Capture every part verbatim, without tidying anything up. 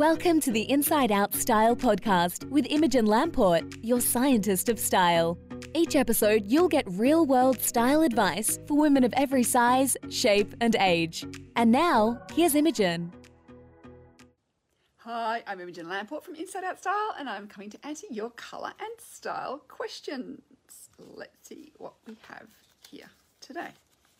Welcome to the Inside Out Style podcast with Imogen Lamport, your scientist of style. Each episode, you'll get real-world style advice for women of every size, shape, and age. And now, here's Imogen. Hi, I'm Imogen Lamport from Inside Out Style, and I'm coming to answer your colour and style questions. Let's see what we have here today.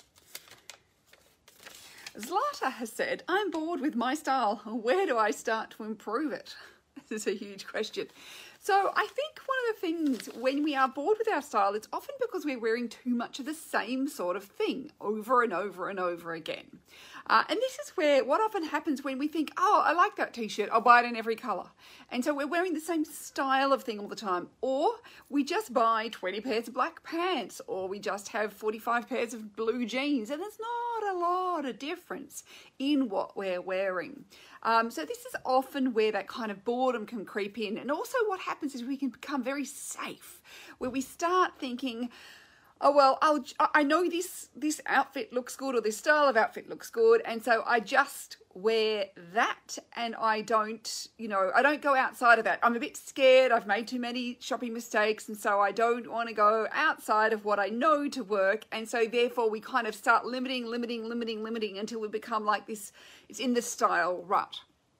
Zlata has said, I'm bored with my style. Where do I start to improve it? This is a huge question. So I think one of the things when we are bored with our style, it's often because we're wearing too much of the same sort of thing over and over and over again. Uh, and this is where what often happens when we think, oh, I like that t-shirt, I'll buy it in every colour. And so we're wearing the same style of thing all the time. Or we just buy twenty pairs of black pants, or we just have forty-five pairs of blue jeans. And there's not a lot of difference in what we're wearing. Um, so this is often where that kind of boredom can creep in. And also what happens is we can become very safe, where we start thinking, oh, well, I'll, I know this, this outfit looks good, or this style of outfit looks good, and so I just wear that, and I don't, you know, I don't go outside of that. I'm a bit scared. I've made too many shopping mistakes, and so I don't want to go outside of what I know to work, and so therefore we kind of start limiting, limiting, limiting, limiting until we become like this, it's in the style rut.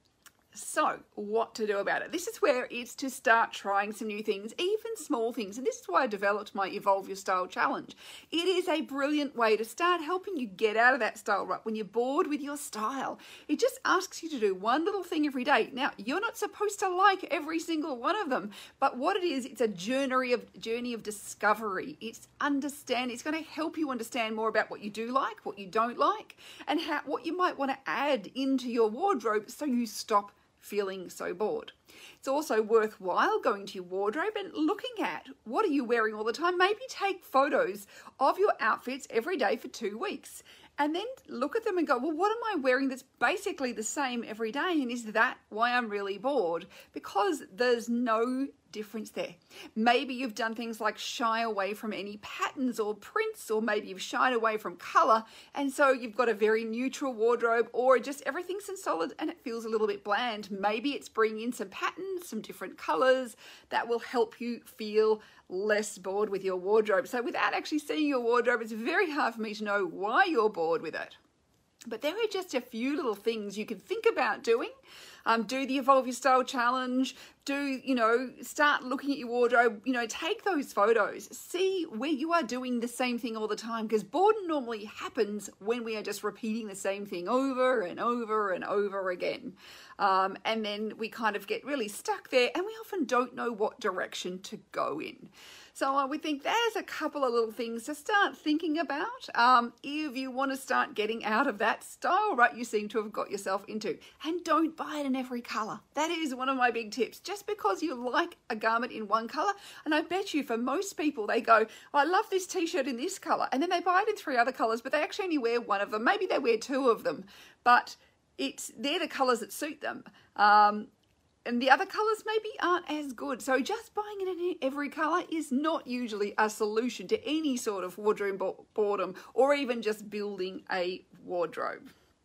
So what to do about it? This is where it's to start trying some new things, even small things. And this is why I developed my Evolve Your Style Challenge. It is a brilliant way to start helping you get out of that style rut when you're bored with your style. It just asks you to do one little thing every day. Now, you're not supposed to like every single one of them, but what it is, it's a journey of journey of discovery. It's understand. It's going to help you understand more about what you do like, what you don't like, and how what you might want to add into your wardrobe so you stop feeling so bored. It's also worthwhile going to your wardrobe and looking at what are you wearing all the time. Maybe take photos of your outfits every day for two weeks and then look at them and go, well, what am I wearing that's basically the same every day? And is that why I'm really bored? Because there's no difference there. Maybe you've done things like shy away from any patterns or prints, or maybe you've shied away from color, and so you've got a very neutral wardrobe, or just everything's in solid and it feels a little bit bland. Maybe it's bringing in some patterns, some different colors that will help you feel less bored with your wardrobe. So without actually seeing your wardrobe, it's very hard for me to know why you're bored with it. But there are just a few little things you can think about doing. Um, do the Evolve Your Style Challenge. Do, you know, start looking at your wardrobe. You know, take those photos. See where you are doing the same thing all the time, because boredom normally happens when we are just repeating the same thing over and over and over again. Um, and then we kind of get really stuck there, and we often don't know what direction to go in. So I would think there's a couple of little things to start thinking about um, if you want to start getting out of that style rut you seem to have got yourself into. And don't buy it in every colour. That is one of my big tips. Just because you like a garment in one colour, and I bet you for most people they go, oh, I love this t-shirt in this colour, and then they buy it in three other colours, but they actually only wear one of them. Maybe they wear two of them, but it's they're the colours that suit them. Um, And the other colours maybe aren't as good. So just buying it in every colour is not usually a solution to any sort of wardrobe boredom, or even just building a wardrobe.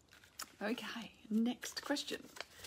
Okay, next question.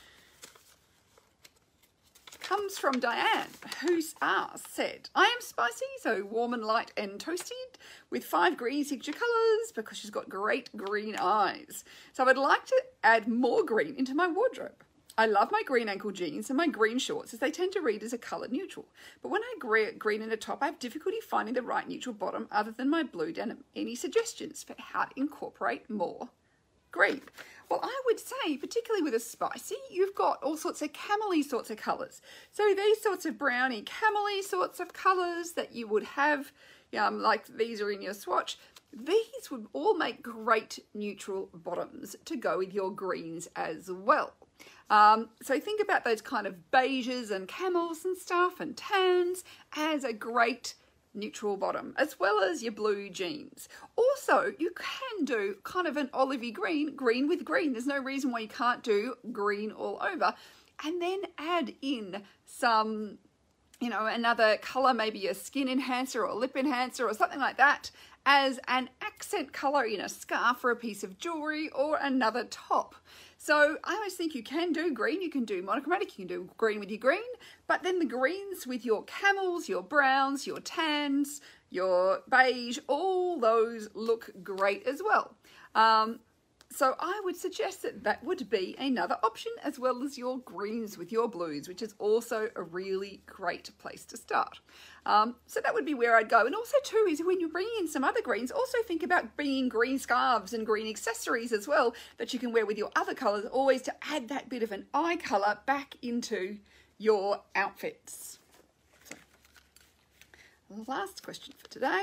Comes from Diane, who's asked, said, I am spicy, so warm and light and toasted, with five green signature colours because she's got great green eyes. So I'd like to add more green into my wardrobe. I love my green ankle jeans and my green shorts, as they tend to read as a colour neutral. But when I green in a top, I have difficulty finding the right neutral bottom other than my blue denim. Any suggestions for how to incorporate more green? Well, I would say, particularly with a spicy, you've got all sorts of camel-y sorts of colours. So these sorts of browny camel-y sorts of colours that you would have, um, like these are in your swatch, these would all make great neutral bottoms to go with your greens as well. Um, so think about those kind of beiges and camels and stuff and tans as a great neutral bottom, as well as your blue jeans. Also, you can do kind of an olivey green, green with green. There's no reason why you can't do green all over. And then add in some, you know, another colour, maybe a skin enhancer or a lip enhancer or something like that, as an accent colour in a scarf or a piece of jewellery or another top. So I always think you can do green, you can do monochromatic, you can do green with your green, but then the greens with your camels, your browns, your tans, your beige, all those look great as well. Um, so I would suggest that that would be another option, as well as your greens with your blues, which is also a really great place to start. Um, so that would be where I'd go. And also too is when you're bringing in some other greens, also think about bringing green scarves and green accessories as well that you can wear with your other colours, always to add that bit of an eye colour back into your outfits. So, the last question for today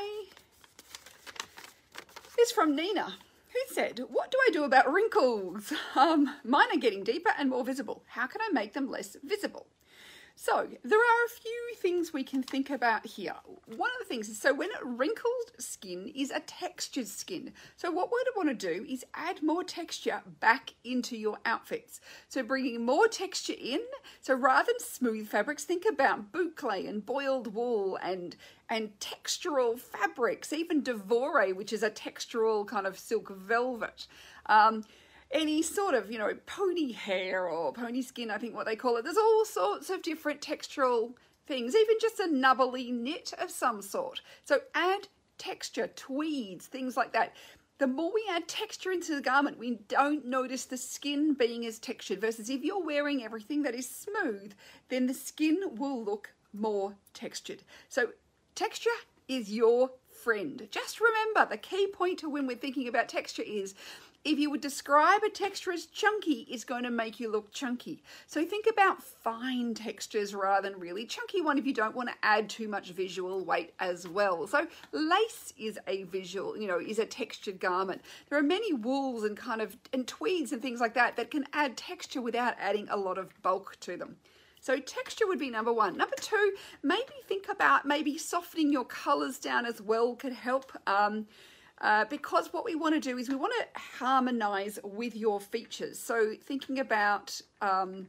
is from Nina, who said, what do I do about wrinkles? Um, mine are getting deeper and more visible. How can I make them less visible? So there are a few things we can think about here. One of the things is, so when wrinkled skin is a textured skin. So what we want to do is add more texture back into your outfits. So bringing more texture in. So rather than smooth fabrics, think about boucle and boiled wool and and textural fabrics, even Devore, which is a textural kind of silk velvet. Um, any sort of, you know, pony hair or pony skin, I think what they call it. There's all sorts of different textural things, even just a nubbly knit of some sort. So add texture, tweeds, things like that. The more we add texture into the garment, we don't notice the skin being as textured, versus if you're wearing everything that is smooth, then the skin will look more textured. So texture is your friend. Just remember, the key point to when we're thinking about texture is, if you would describe a texture as chunky, it's going to make you look chunky. So think about fine textures rather than really chunky one if you don't want to add too much visual weight as well. So lace is a visual, you know, is a textured garment. There are many wools and kind of, and tweeds and things like that that can add texture without adding a lot of bulk to them. So texture would be number one. Number two, maybe think about maybe softening your colours down as well could help. Um, Uh, because what we want to do is we want to harmonize with your features. So thinking about um,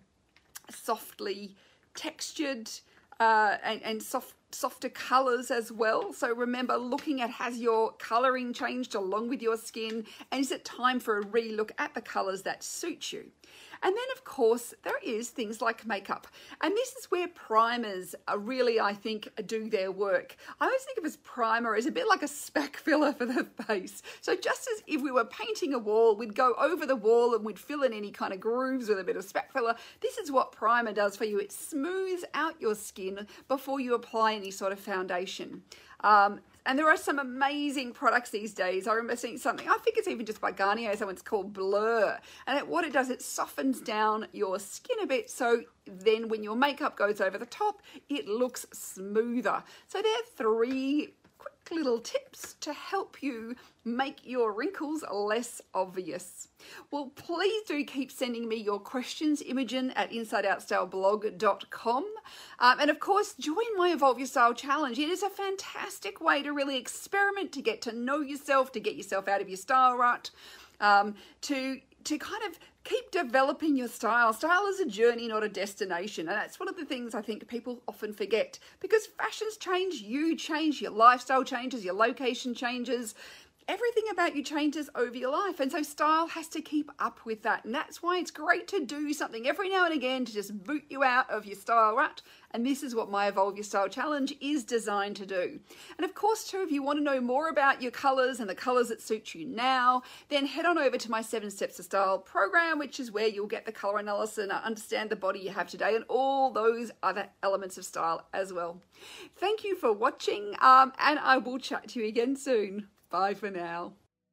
softly textured uh, and, and soft, softer colors as well. So remember, looking at, has your coloring changed along with your skin? And is it time for a re-look at the colors that suit you? And then, of course, there is things like makeup. And this is where primers are really, I think, do their work. I always think of as primer as a bit like a speck filler for the face. So just as if we were painting a wall, we'd go over the wall and we'd fill in any kind of grooves with a bit of speck filler. This is what primer does for you. It smooths out your skin before you apply any sort of foundation. Um, And there are some amazing products these days. I remember seeing something, I think it's even just by Garnier, so it's called Blur. And it, what it does, it softens down your skin a bit, so then when your makeup goes over the top, it looks smoother. So there are three quick little tips to help you make your wrinkles less obvious. Well, please do keep sending me your questions, Imogen at inside out style blog dot com. Um, and of course, join my Evolve Your Style Challenge. It is a fantastic way to really experiment, to get to know yourself, to get yourself out of your style rut, um, to, to kind of keep developing your style. Style is a journey, not a destination. And that's one of the things I think people often forget, because fashions change, you change, your lifestyle changes, your location changes. Everything about you changes over your life, and so style has to keep up with that. And that's why it's great to do something every now and again to just boot you out of your style rut. And this is what my Evolve Your Style Challenge is designed to do. And of course too, if you want to know more about your colours and the colours that suit you now, then head on over to my Seven Steps to Style program, which is where you'll get the colour analysis and understand the body you have today and all those other elements of style as well. Thank you for watching, um, and I will chat to you again soon. Bye for now.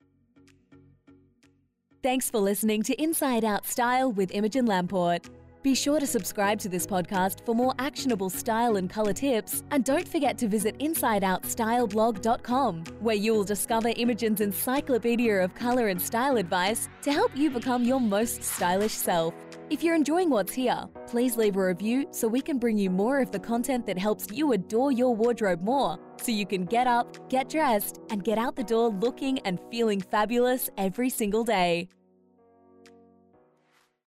Thanks for listening to Inside Out Style with Imogen Lamport. Be sure to subscribe to this podcast for more actionable style and colour tips, and don't forget to visit inside out style blog dot com, where you will discover Imogen's encyclopedia of colour and style advice to help you become your most stylish self. If you're enjoying what's here, please leave a review so we can bring you more of the content that helps you adore your wardrobe more, so you can get up, get dressed, and get out the door looking and feeling fabulous every single day.